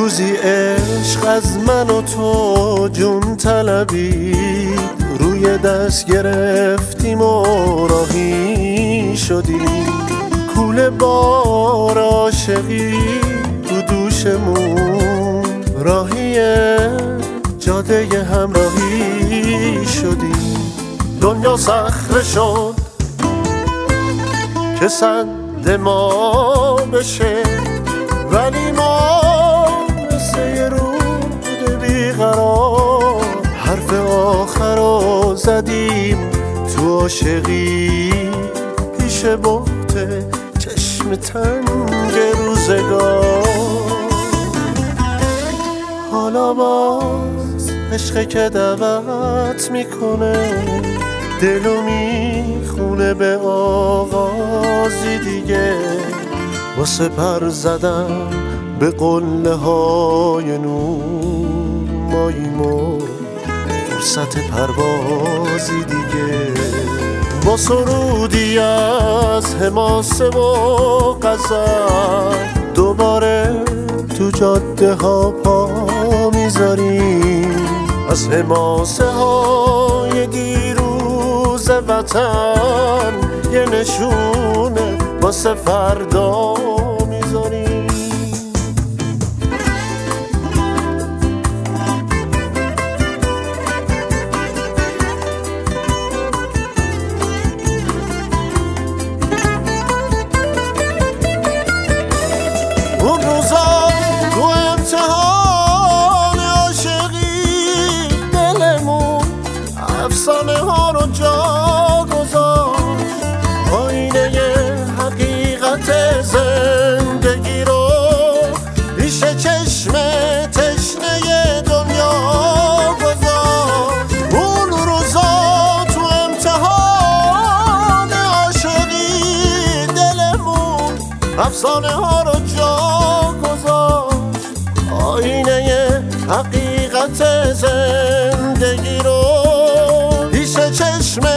روزی عشق از من و تو جون طلبید، روی دست گرفتیم و راهی شدیم. کوله بار عاشقی تو دوشمون، راهی جاده همراهی شدیم. دنیا صخره شد که سد ما بشه، ولی ما مثل یه رود بیقرار حرف آخر رو زدیم تو عاشقی. پیش بحت چشم تنگ روزگار، حالا باز عشقه که دعوت میکنه، دلو میخونه به آغازی دیگه. واسه پر زدن به قله های نور ماییم و فرصت پروازی دیگه. با سرودی از حماسه و غزل دوباره تو جاده ها پا میذاریم. از حماسه های دیروز وطن یه نشونه واسه فردا میذاریم. اون روزا تو امتحان عاشقی دلمون افسانه ها رو جا گذاشت. آینه حقیقت زندگی رو پیش چشم تشنه دنیا گذاشت. اون روزا تو امتحان عاشقی دلمون افسانه ها رو جا گذاشت. آینه حقیقت زندگی رو پیش چشم